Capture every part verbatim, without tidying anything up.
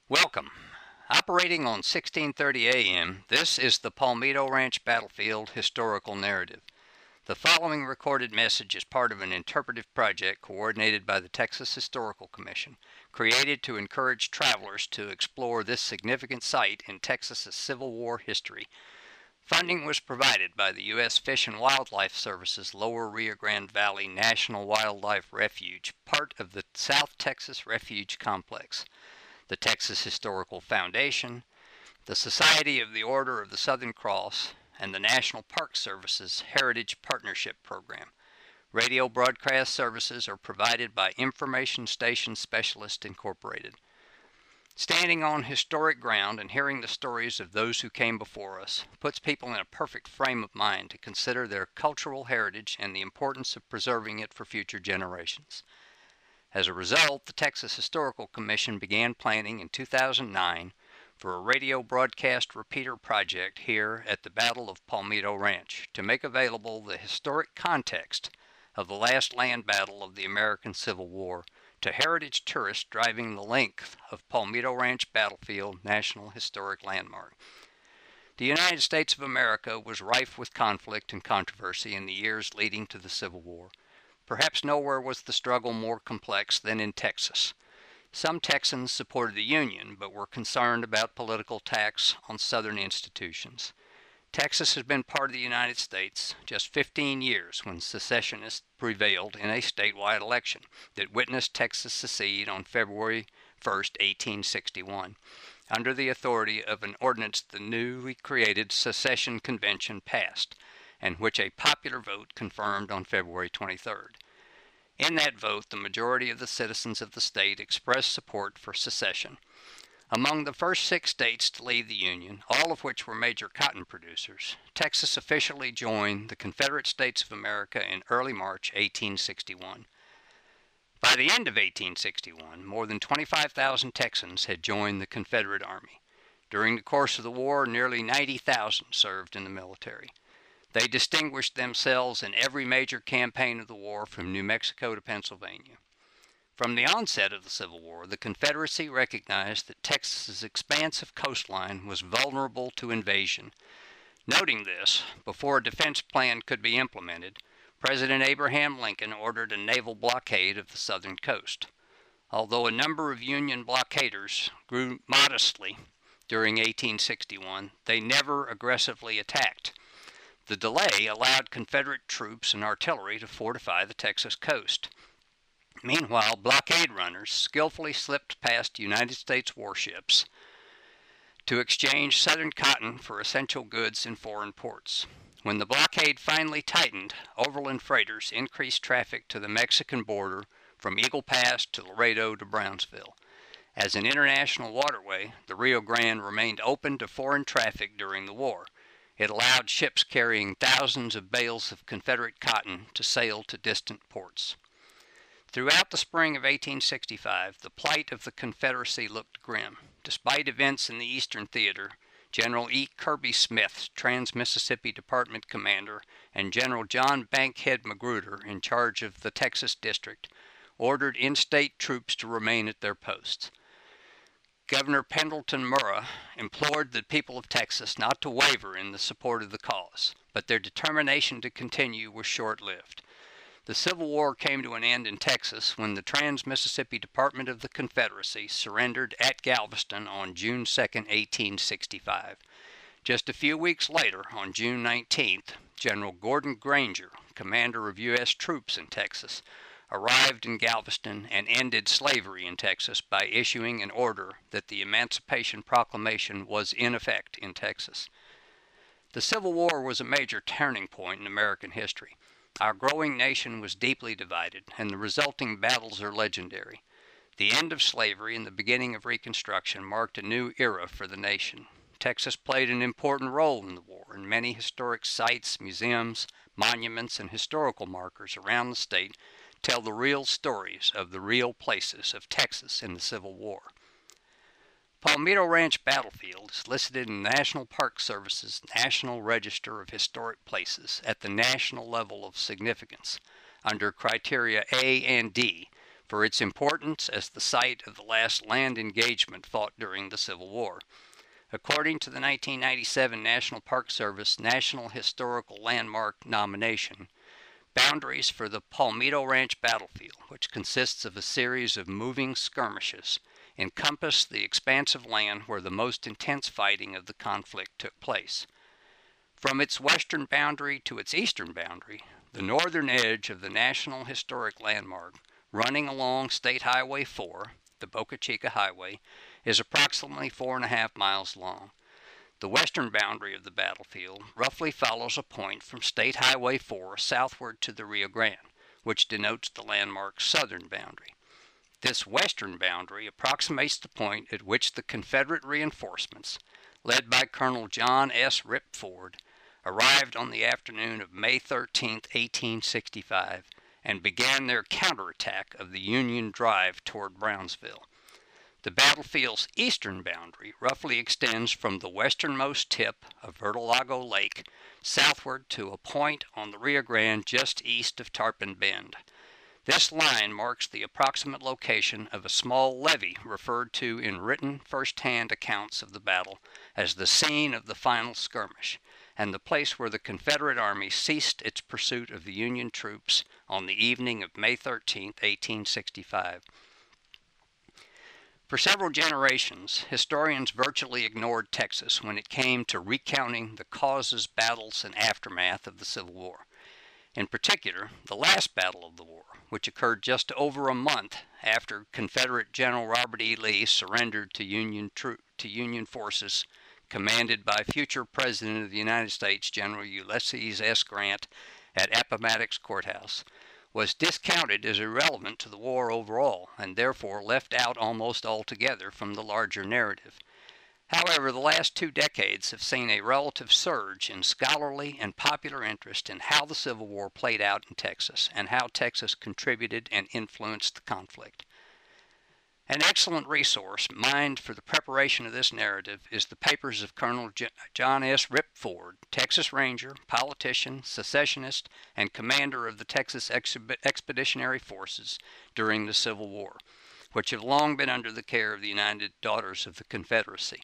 Welcome. Operating on sixteen thirty A M, this is the Palmito Ranch Battlefield Historical Narrative. The following recorded message is part of an interpretive project coordinated by the Texas Historical Commission, created to encourage travelers to explore this significant site in Texas's Civil War history. Funding was provided by the U S Fish and Wildlife Service's Lower Rio Grande Valley National Wildlife Refuge, part of the South Texas Refuge Complex, the Texas Historical Foundation, the Society of the Order of the Southern Cross, and the National Park Service's Heritage Partnership Program. Radio broadcast services are provided by Information Station Specialist Incorporated. Standing on historic ground and hearing the stories of those who came before us puts people in a perfect frame of mind to consider their cultural heritage and the importance of preserving it for future generations. As a result, the Texas Historical Commission began planning in two thousand nine for a radio broadcast repeater project here at the Battle of Palmito Ranch to make available the historic context of the last land battle of the American Civil War to heritage tourists driving the length of Palmito Ranch Battlefield National Historic Landmark. The United States of America was rife with conflict and controversy in the years leading to the Civil War. Perhaps nowhere was the struggle more complex than in Texas. Some Texans supported the Union, but were concerned about political attacks on Southern institutions. Texas has been part of the United States just fifteen years when secessionists prevailed in a statewide election that witnessed Texas secede on February first, eighteen sixty-one, under the authority of an ordinance the newly created Secession Convention passed, and which a popular vote confirmed on February twenty-third. In that vote, the majority of the citizens of the state expressed support for secession. Among the first six states to leave the Union, all of which were major cotton producers, Texas officially joined the Confederate States of America in early March eighteen sixty-one. By the end of eighteen sixty-one, more than twenty-five thousand Texans had joined the Confederate Army. During the course of the war, nearly ninety thousand served in the military. They distinguished themselves in every major campaign of the war from New Mexico to Pennsylvania. From the onset of the Civil War, the Confederacy recognized that Texas's expansive coastline was vulnerable to invasion. Noting this, before a defense plan could be implemented, President Abraham Lincoln ordered a naval blockade of the southern coast. Although a number of Union blockaders grew modestly during eighteen sixty-one, they never aggressively attacked. The delay allowed Confederate troops and artillery to fortify the Texas coast. Meanwhile, blockade runners skillfully slipped past United States warships to exchange southern cotton for essential goods in foreign ports. When the blockade finally tightened, overland freighters increased traffic to the Mexican border from Eagle Pass to Laredo to Brownsville. As an international waterway, the Rio Grande remained open to foreign traffic during the war. It allowed ships carrying thousands of bales of Confederate cotton to sail to distant ports. Throughout the spring of eighteen sixty-five, the plight of the Confederacy looked grim. Despite events in the Eastern Theater, General E. Kirby Smith, Trans-Mississippi Department Commander, and General John Bankhead Magruder, in charge of the Texas District, ordered in-state troops to remain at their posts. Governor Pendleton Murrah implored the people of Texas not to waver in the support of the cause, but their determination to continue was short-lived. The Civil War came to an end in Texas when the Trans-Mississippi Department of the Confederacy surrendered at Galveston on June second, eighteen sixty-five. Just a few weeks later, on June nineteenth, General Gordon Granger, commander of U S troops in Texas, arrived in Galveston and ended slavery in Texas by issuing an order that the Emancipation Proclamation was in effect in Texas. The Civil War was a major turning point in American history. Our growing nation was deeply divided, and the resulting battles are legendary. The end of slavery and the beginning of Reconstruction marked a new era for the nation. Texas played an important role in the war, and many historic sites, museums, monuments, and historical markers around the state tell the real stories of the real places of Texas in the Civil War. Palmito Ranch Battlefield is listed in the National Park Service's National Register of Historic Places at the national level of significance under criteria A and D for its importance as the site of the last land engagement fought during the Civil War. According to the nineteen ninety-seven National Park Service National Historical Landmark nomination, boundaries for the Palmito Ranch battlefield, which consists of a series of moving skirmishes, encompass the expansive land where the most intense fighting of the conflict took place. From its western boundary to its eastern boundary, the northern edge of the National Historic Landmark, running along State Highway four, the Boca Chica Highway, is approximately four and a half miles long. The western boundary of the battlefield roughly follows a point from State Highway four southward to the Rio Grande, which denotes the landmark's southern boundary. This western boundary approximates the point at which the Confederate reinforcements, led by Colonel John S. Rip Ford, arrived on the afternoon of May thirteenth, eighteen sixty-five, and began their counterattack of the Union drive toward Brownsville. The battlefield's eastern boundary roughly extends from the westernmost tip of Vertolago Lake southward to a point on the Rio Grande just east of Tarpon Bend. This line marks the approximate location of a small levee referred to in written first-hand accounts of the battle as the scene of the final skirmish, and the place where the Confederate Army ceased its pursuit of the Union troops on the evening of May thirteenth, eighteen sixty-five. For several generations, historians virtually ignored Texas when it came to recounting the causes, battles, and aftermath of the Civil War. In particular, the last battle of the war, which occurred just over a month after Confederate General Robert E. Lee surrendered to Union, tro- to Union forces commanded by future President of the United States General Ulysses S. Grant at Appomattox Courthouse, was discounted as irrelevant to the war overall, and therefore left out almost altogether from the larger narrative. However, the last two decades have seen a relative surge in scholarly and popular interest in how the Civil War played out in Texas, and how Texas contributed and influenced the conflict. An excellent resource mined for the preparation of this narrative is the papers of Colonel J- John S. Rip Ford, Texas Ranger, politician, secessionist, and commander of the Texas Ex- Expeditionary Forces during the Civil War, which have long been under the care of the United Daughters of the Confederacy.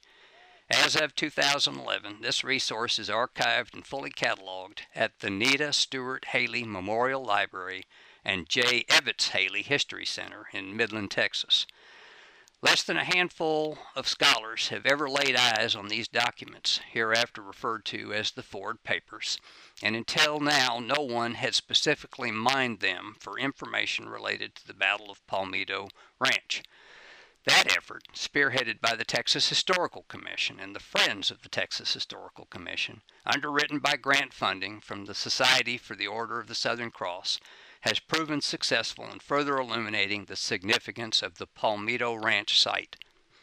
As of two thousand eleven, this resource is archived and fully cataloged at the Nita Stewart Haley Memorial Library and J. Evetts Haley History Center in Midland, Texas. Less than a handful of scholars have ever laid eyes on these documents, hereafter referred to as the Ford Papers, and until now no one had specifically mined them for information related to the Battle of Palmito Ranch. That effort, spearheaded by the Texas Historical Commission and the Friends of the Texas Historical Commission, underwritten by grant funding from the Society for the Order of the Southern Cross, has proven successful in further illuminating the significance of the Palmito Ranch site.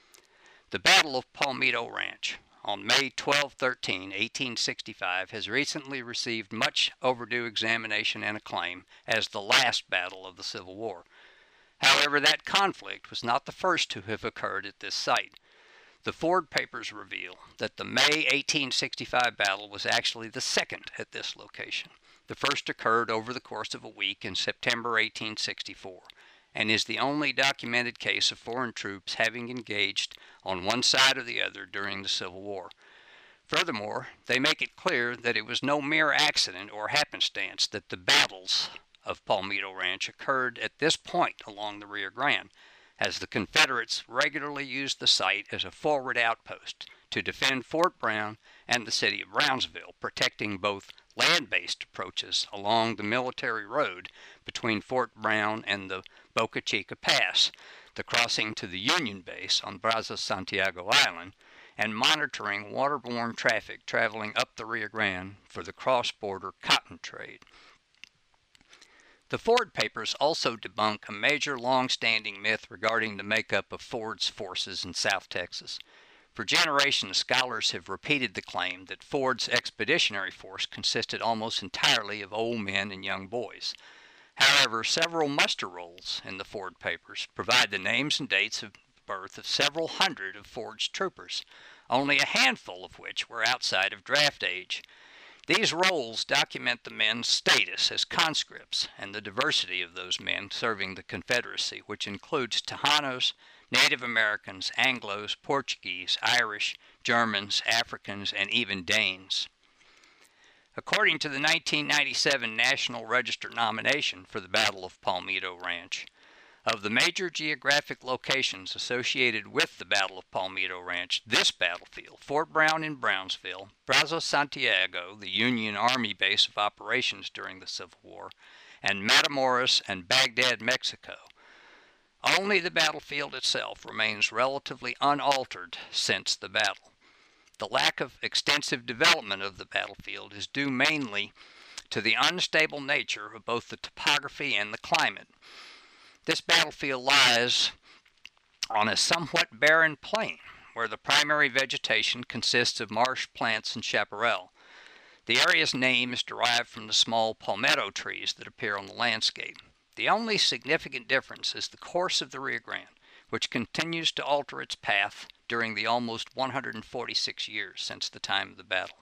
The Battle of Palmito Ranch, on May twelfth, thirteenth, eighteen sixty-five, has recently received much overdue examination and acclaim as the last battle of the Civil War. However, that conflict was not the first to have occurred at this site. The Ford Papers reveal that the May eighteen sixty-five battle was actually the second at this location. The first occurred over the course of a week in September eighteen sixty-four, and is the only documented case of foreign troops having engaged on one side or the other during the Civil War. Furthermore, they make it clear that it was no mere accident or happenstance that the battles of Palmito Ranch occurred at this point along the Rio Grande, as the Confederates regularly used the site as a forward outpost to defend Fort Brown and the city of Brownsville, protecting both land-based approaches along the military road between Fort Brown and the Boca Chica Pass, the crossing to the Union base on Brazos Santiago Island, and monitoring waterborne traffic traveling up the Rio Grande for the cross-border cotton trade. The Ford Papers also debunk a major long-standing myth regarding the makeup of Ford's forces in South Texas. For generations, scholars have repeated the claim that Ford's expeditionary force consisted almost entirely of old men and young boys. However, several muster rolls in the Ford Papers provide the names and dates of birth of several hundred of Ford's troopers, only a handful of which were outside of draft age. These rolls document the men's status as conscripts and the diversity of those men serving the Confederacy, which includes Tejanos, Native Americans, Anglos, Portuguese, Irish, Germans, Africans, and even Danes. According to the nineteen ninety-seven National Register nomination for the Battle of Palmito Ranch, of the major geographic locations associated with the Battle of Palmito Ranch, this battlefield, Fort Brown in Brownsville, Brazos Santiago, the Union Army base of operations during the Civil War, and Matamoros and Baghdad, Mexico. Only the battlefield itself remains relatively unaltered since the battle. The lack of extensive development of the battlefield is due mainly to the unstable nature of both the topography and the climate. This battlefield lies on a somewhat barren plain, where the primary vegetation consists of marsh plants and chaparral. The area's name is derived from the small palmetto trees that appear on the landscape. The only significant difference is the course of the Rio Grande, which continues to alter its path during the almost one hundred forty-six years since the time of the battle.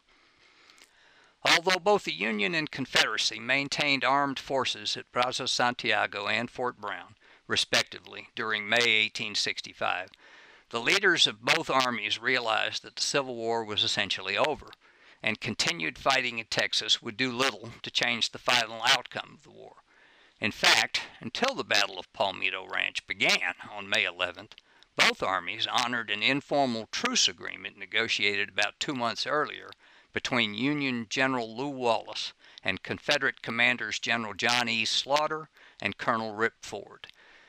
Although both the Union and Confederacy maintained armed forces at Brazos Santiago and Fort Brown, respectively, during May eighteen sixty-five, the leaders of both armies realized that the Civil War was essentially over, and continued fighting in Texas would do little to change the final outcome of the war. In fact, until the Battle of Palmito Ranch began on May eleventh, both armies honored an informal truce agreement negotiated about two months earlier between Union General Lew Wallace and Confederate Commanders General John E. Slaughter and Colonel Rip Ford.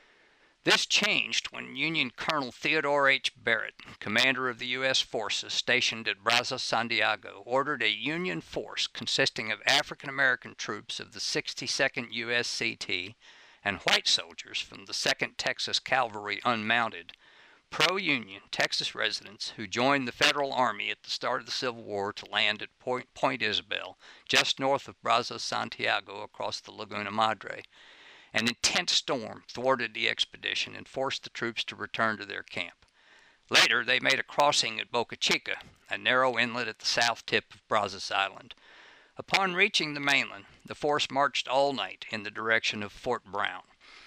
This changed when Union Colonel Theodore H. Barrett, commander of the U S forces stationed at Brazos Santiago, ordered a Union force consisting of African American troops of the sixty-second U S C T and white soldiers from the second Texas Cavalry Unmounted, pro-Union Texas residents who joined the Federal Army at the start of the Civil War to land at Point, Point Isabel, just north of Brazos Santiago across the Laguna Madre. An intense storm thwarted the expedition and forced the troops to return to their camp. Later, they made a crossing at Boca Chica, a narrow inlet at the south tip of Brazos Island. Upon reaching the mainland, the force marched all night in the direction of Fort Brown.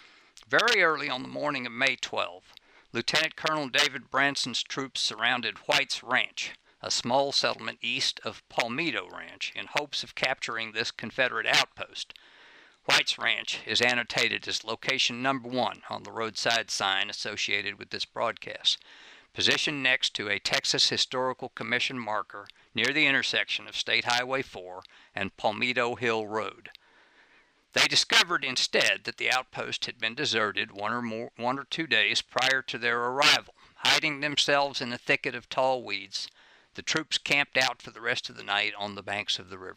Very early on the morning of May twelfth, Lieutenant Colonel David Branson's troops surrounded White's Ranch, a small settlement east of Palmito Ranch, in hopes of capturing this Confederate outpost. White's Ranch is annotated as location number one on the roadside sign associated with this broadcast, positioned next to a Texas Historical Commission marker near the intersection of State Highway four and Palmito Hill Road. They discovered instead that the outpost had been deserted one or more, one or two days prior to their arrival. Hiding themselves in a thicket of tall weeds, the troops camped out for the rest of the night on the banks of the river.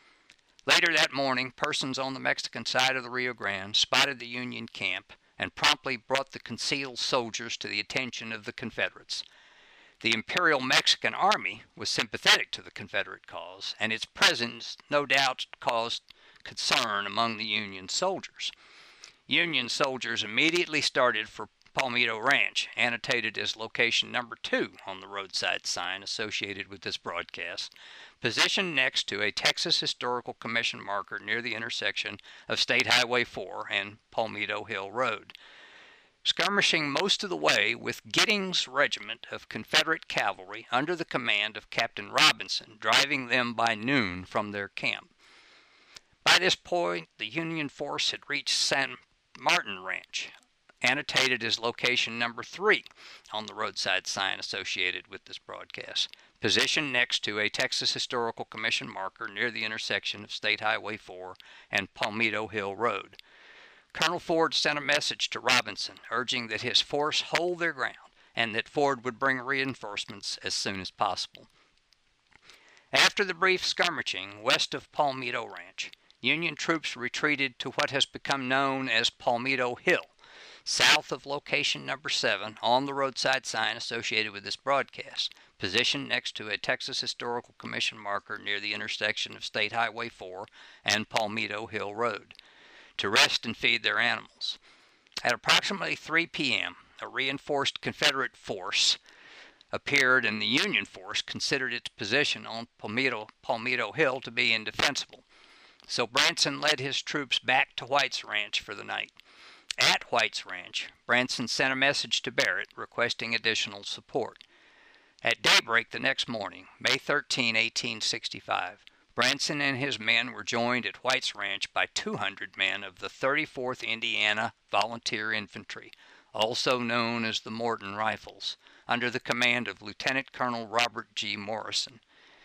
Later that morning, persons on the Mexican side of the Rio Grande spotted the Union camp and promptly brought the concealed soldiers to the attention of the Confederates. The Imperial Mexican Army was sympathetic to the Confederate cause, and its presence no doubt caused concern among the Union soldiers. Union soldiers immediately started for Palmito Ranch, annotated as location number two on the roadside sign associated with this broadcast, positioned next to a Texas Historical Commission marker near the intersection of State Highway four and Palmito Hill Road. Skirmishing most of the way with Giddings Regiment of Confederate Cavalry under the command of Captain Robinson, driving them by noon from their camp. By this point, the Union force had reached San Martin Ranch, annotated as location number three on the roadside sign associated with this broadcast, positioned next to a Texas Historical Commission marker near the intersection of State Highway four and Palmito Hill Road. Colonel Ford sent a message to Robinson urging that his force hold their ground and that Ford would bring reinforcements as soon as possible. After the brief skirmishing west of Palmito Ranch, Union troops retreated to what has become known as Palmito Hill, south of location number seven on the roadside sign associated with this broadcast, positioned next to a Texas Historical Commission marker near the intersection of State Highway four and Palmito Hill Road, to rest and feed their animals. At approximately three p m, a reinforced Confederate force appeared and the Union force considered its position on Palmetto, Palmetto Hill to be indefensible. So Branson led his troops back to White's Ranch for the night. At White's Ranch, Branson sent a message to Barrett requesting additional support. At daybreak the next morning, May thirteenth, eighteen sixty-five, Branson and his men were joined at White's Ranch by two hundred men of the thirty-fourth Indiana Volunteer Infantry, also known as the Morton Rifles, under the command of Lieutenant Colonel Robert G. Morrison.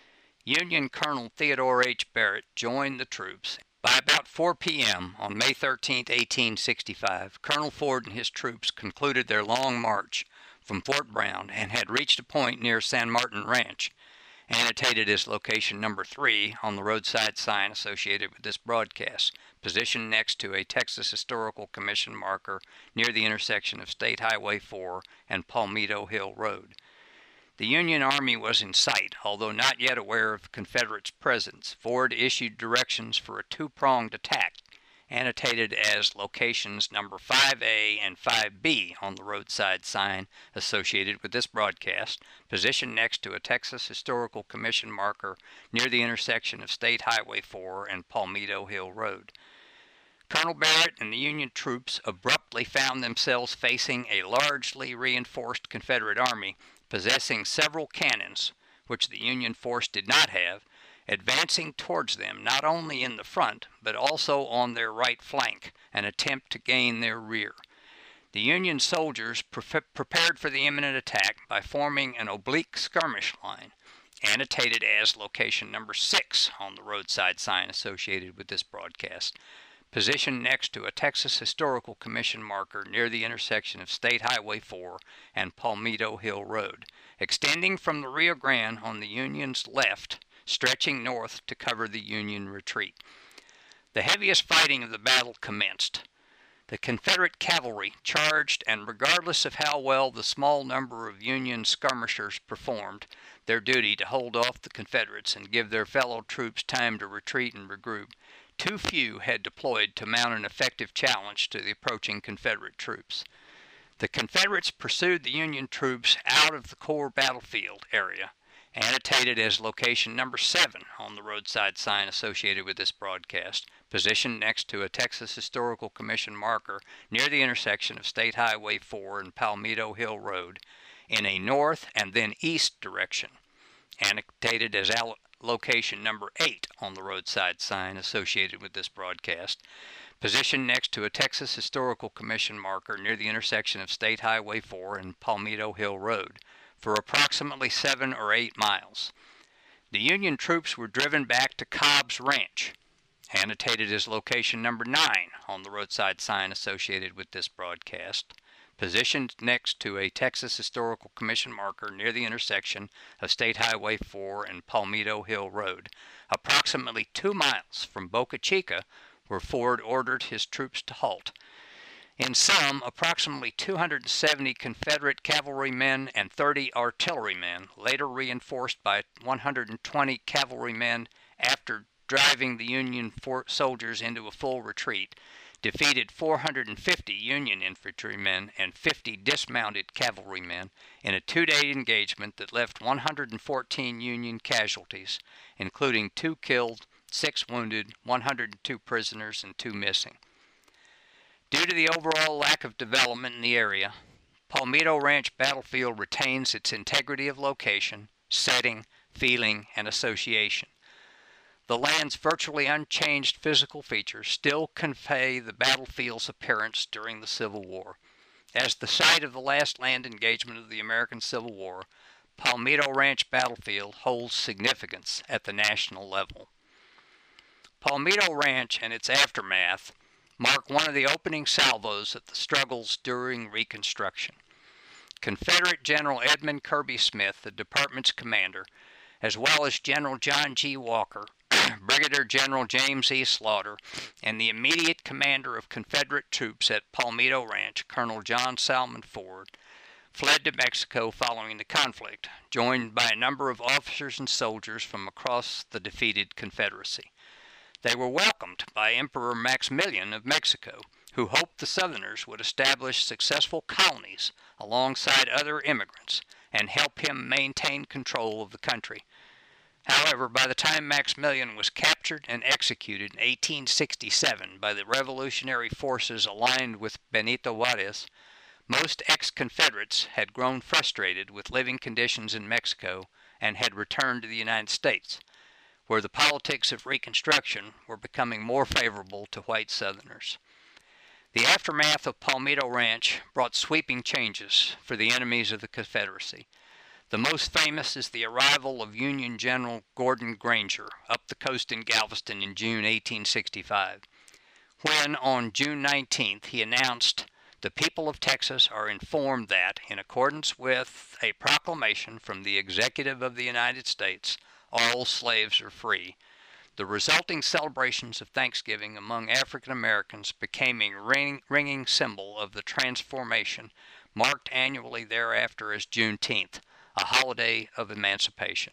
Union Colonel Theodore H. Barrett joined the troops. By about four p m on May thirteenth, eighteen sixty-five, Colonel Ford and his troops concluded their long march from Fort Brown and had reached a point near San Martin Ranch, annotated as location number three on the roadside sign associated with this broadcast, positioned next to a Texas Historical Commission marker near the intersection of State Highway four and Palmetto Hill Road. The Union Army was in sight, although not yet aware of the Confederates' presence. Ford issued directions for a two-pronged attack, annotated as locations number five A and five B on the roadside sign associated with this broadcast, positioned next to a Texas Historical Commission marker near the intersection of State Highway four and Palmetto Hill Road. Colonel Barrett and the Union troops abruptly found themselves facing a largely reinforced Confederate army possessing several cannons, which the Union force did not have, advancing towards them not only in the front, but also on their right flank, an attempt to gain their rear. The Union soldiers pre- prepared for the imminent attack by forming an oblique skirmish line, annotated as location number six on the roadside sign associated with this broadcast, positioned next to a Texas Historical Commission marker near the intersection of State Highway four and Palmetto Hill Road, extending from the Rio Grande on the Union's left, stretching north to cover the Union retreat. The heaviest fighting of the battle commenced. The Confederate cavalry charged, and regardless of how well the small number of Union skirmishers performed their duty to hold off the Confederates and give their fellow troops time to retreat and regroup, too few had deployed to mount an effective challenge to the approaching Confederate troops. The Confederates pursued the Union troops out of the core battlefield area, annotated as location number seven on the roadside sign associated with this broadcast, positioned next to a Texas Historical Commission marker near the intersection of State Highway four and Palmetto Hill Road, in a north and then east direction, annotated as al- location number eight on the roadside sign associated with this broadcast, positioned next to a Texas Historical Commission marker near the intersection of State Highway four and Palmetto Hill Road, for approximately seven or eight miles. The Union troops were driven back to Cobb's Ranch, annotated as location number nine on the roadside sign associated with this broadcast, positioned next to a Texas Historical Commission marker near the intersection of State Highway four and Palmetto Hill Road, approximately two miles from Boca Chica, where Ford ordered his troops to halt. In sum, approximately two hundred seventy Confederate cavalrymen and thirty artillerymen, later reinforced by one hundred twenty cavalrymen after driving the Union soldiers into a full retreat, defeated four hundred fifty Union infantrymen and fifty dismounted cavalrymen in a two-day engagement that left one hundred fourteen Union casualties, including two killed, six wounded, one hundred two prisoners, and two missing. Due to the overall lack of development in the area, Palmetto Ranch Battlefield retains its integrity of location, setting, feeling, and association. The land's virtually unchanged physical features still convey the battlefield's appearance during the Civil War. As the site of the last land engagement of the American Civil War, Palmetto Ranch Battlefield holds significance at the national level. Palmetto Ranch and its aftermath mark one of the opening salvos of the struggles during Reconstruction. Confederate General Edmund Kirby Smith, the department's commander, as well as General John G. Walker, Brigadier General James E. Slaughter, and the immediate commander of Confederate troops at Palmetto Ranch, Colonel John Salmon Ford, fled to Mexico following the conflict, joined by a number of officers and soldiers from across the defeated Confederacy. They were welcomed by Emperor Maximilian of Mexico, who hoped the Southerners would establish successful colonies alongside other immigrants, and help him maintain control of the country. However, by the time Maximilian was captured and executed in eighteen sixty-seven by the revolutionary forces aligned with Benito Juarez, most ex-Confederates had grown frustrated with living conditions in Mexico and had returned to the United States, where the politics of Reconstruction were becoming more favorable to white Southerners. The aftermath of Palmito Ranch brought sweeping changes for the enemies of the Confederacy. The most famous is the arrival of Union General Gordon Granger up the coast in Galveston in June eighteen sixty-five, when on June nineteenth he announced, "The people of Texas are informed that, in accordance with a proclamation from the Executive of the United States, all slaves are free." The resulting celebrations of Thanksgiving among African Americans became a ring, ringing symbol of the transformation, marked annually thereafter as Juneteenth, a holiday of emancipation.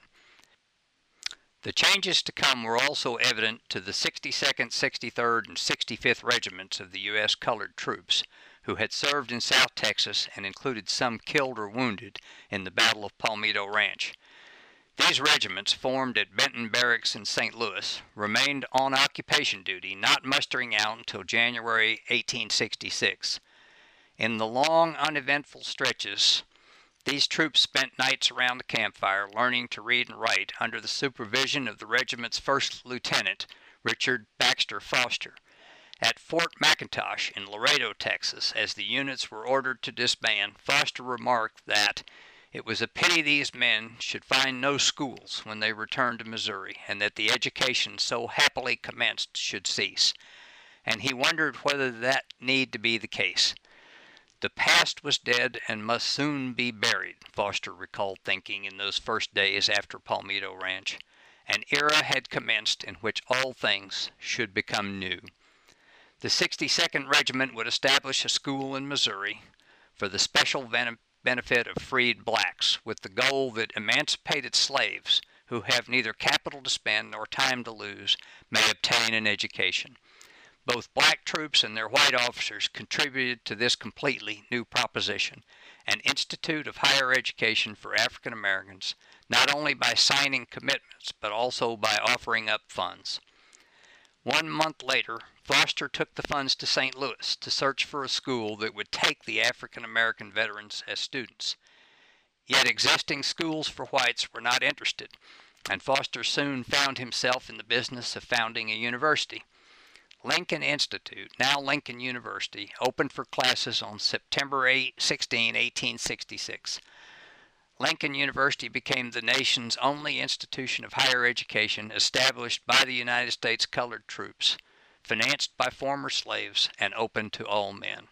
The changes to come were also evident to the sixty-second, sixty-third, and sixty-fifth Regiments of the U S colored troops, who had served in South Texas and included some killed or wounded in the Battle of Palmito Ranch. These regiments, formed at Benton Barracks in Saint Louis, remained on occupation duty, not mustering out until January eighteen sixty-six. In the long, uneventful stretches, these troops spent nights around the campfire learning to read and write under the supervision of the regiment's first lieutenant, Richard Baxter Foster. At Fort McIntosh in Laredo, Texas, as the units were ordered to disband, Foster remarked that it was a pity these men should find no schools when they returned to Missouri, and that the education so happily commenced should cease. And he wondered whether that need to be the case. The past was dead and must soon be buried, Foster recalled thinking in those first days after Palmito Ranch. An era had commenced in which all things should become new. The sixty-second Regiment would establish a school in Missouri for the special benefit of freed blacks, with the goal that emancipated slaves who have neither capital to spend nor time to lose may obtain an education. Both black troops and their white officers contributed to this completely new proposition, an institute of higher education for African Americans, not only by signing commitments, but also by offering up funds. One month later, Foster took the funds to Saint Louis to search for a school that would take the African American veterans as students. Yet existing schools for whites were not interested, and Foster soon found himself in the business of founding a university. Lincoln Institute, now Lincoln University, opened for classes on September sixteenth, eighteen sixty-six. Lincoln University became the nation's only institution of higher education established by the United States colored troops, financed by former slaves, and open to all men.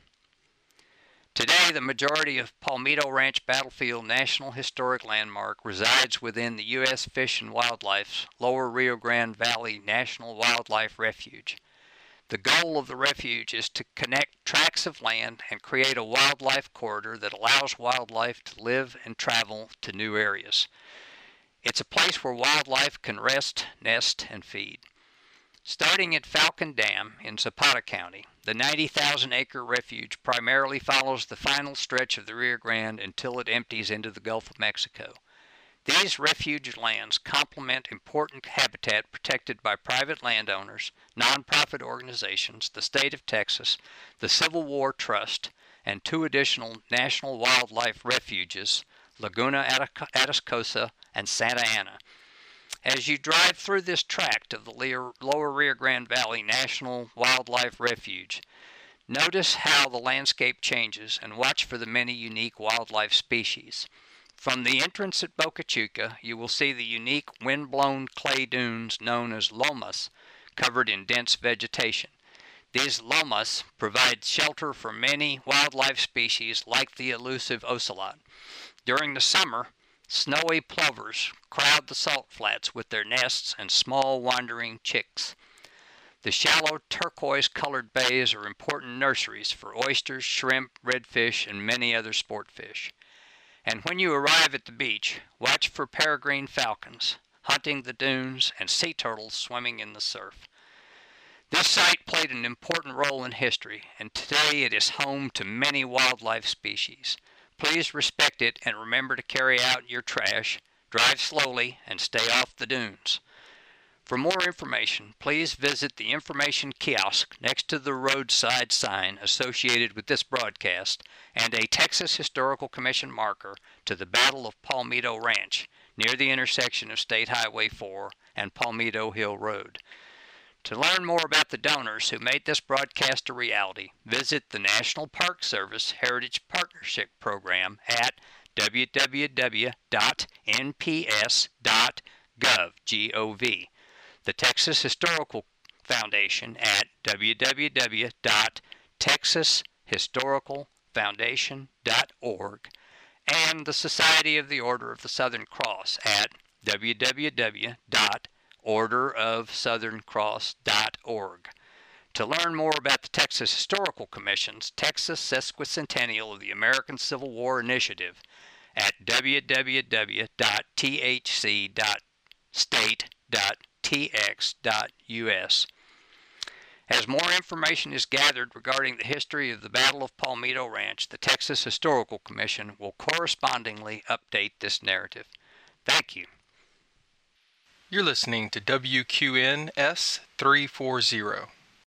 Today, the majority of Palmito Ranch Battlefield National Historic Landmark resides within the U S Fish and Wildlife's Lower Rio Grande Valley National Wildlife Refuge. The goal of the refuge is to connect tracts of land and create a wildlife corridor that allows wildlife to live and travel to new areas. It's a place where wildlife can rest, nest, and feed. Starting at Falcon Dam in Zapata County, the ninety thousand acre refuge primarily follows the final stretch of the Rio Grande until it empties into the Gulf of Mexico. These refuge lands complement important habitat protected by private landowners, nonprofit organizations, the state of Texas, the Civil War Trust, and two additional national wildlife refuges, Laguna Atascosa and Santa Ana. As you drive through this tract of the Lower Rio Grande Valley National Wildlife Refuge, notice how the landscape changes and watch for the many unique wildlife species. From the entrance at Boca Chica, you will see the unique wind-blown clay dunes known as lomas, covered in dense vegetation. These lomas provide shelter for many wildlife species like the elusive ocelot. During the summer, snowy plovers crowd the salt flats with their nests and small wandering chicks. The shallow turquoise-colored bays are important nurseries for oysters, shrimp, redfish, and many other sport fish. And when you arrive at the beach, watch for peregrine falcons hunting the dunes and sea turtles swimming in the surf. This site played an important role in history, and today it is home to many wildlife species. Please respect it and remember to carry out your trash, drive slowly, and stay off the dunes. For more information, please visit the information kiosk next to the roadside sign associated with this broadcast and a Texas Historical Commission marker to the Battle of Palmito Ranch near the intersection of State Highway four and Palmito Hill Road. To learn more about the donors who made this broadcast a reality, visit the National Park Service Heritage Partnership Program at w w w dot n p s dot gov, G O V, the Texas Historical Foundation at w w w dot texas historical foundation dot org, and the Society of the Order of the Southern Cross at w w w dot order of southern cross dot org. To learn more about the Texas Historical Commission's Texas Sesquicentennial of the American Civil War Initiative at w w w dot t h c dot state dot t x dot u s. As more information is gathered regarding the history of the Battle of Palmito Ranch, the Texas Historical Commission will correspondingly update this narrative. Thank you. You're listening to W Q N S three forty.